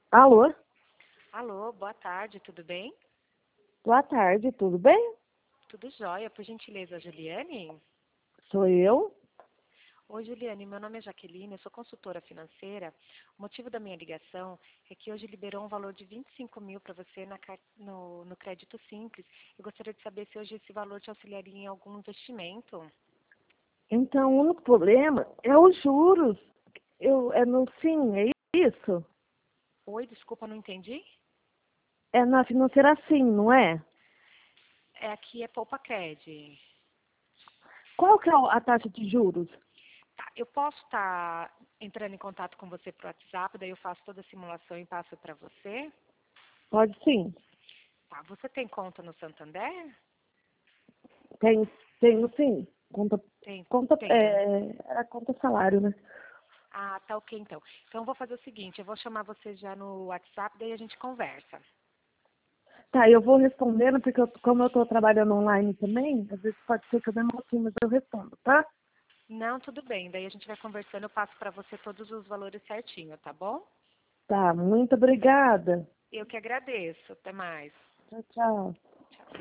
Alô? Alô, boa tarde, tudo bem? Boa tarde, tudo bem? Tudo jóia, por gentileza, Juliane? Sou eu? Oi, Juliane, meu nome é Jaqueline, eu sou consultora financeira. O motivo da minha ligação é que hoje liberou um valor de 25 mil para você no crédito simples. Eu gostaria de saber se hoje esse valor te auxiliaria em algum investimento. Então, o único problema é os juros. É no sim, é isso? Oi, desculpa, não entendi? É na financeira sim, não é? Aqui é Poupa Cred. Qual que é a taxa de juros? Tá, eu posso estar entrando em contato com você por WhatsApp, daí eu faço toda a simulação e passo para você. Pode sim. Tá, você tem conta no Santander? Tenho sim. Conta, Tem, conta, tem, né? era conta salário, né? Ah, tá ok então. Então eu vou fazer o seguinte, eu vou chamar você já no WhatsApp, daí a gente conversa. Tá, eu vou respondendo, porque como eu estou trabalhando online também, às vezes pode ser que eu demore um pouquinho, mas eu respondo, tá? Não, tudo bem. Daí a gente vai conversando, eu passo para você todos os valores certinho, tá bom? Tá, muito obrigada. Eu que agradeço. Até mais. Tchau, tchau.